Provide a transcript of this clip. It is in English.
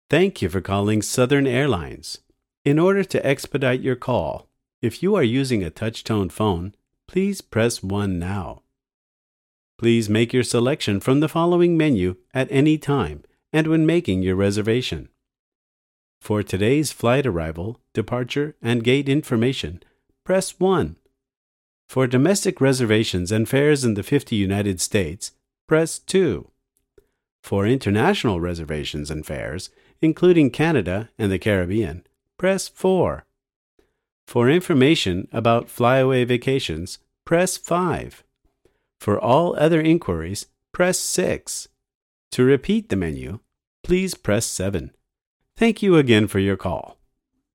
Thank you for calling Southern Airlines. In order to expedite your call, if you are using a touch-tone phone, please press 1 now. Please make your selection from the following menu at any time and when making your reservation. For today's flight arrival, departure, and gate information, press 1. For domestic reservations and fares in the 50 United States, press 2. For international reservations and fares, including Canada and the Caribbean, press 4. For information about flyaway vacations, press 5. For all other inquiries, press 6. To repeat the menu, please press 7. Thank you again for your call.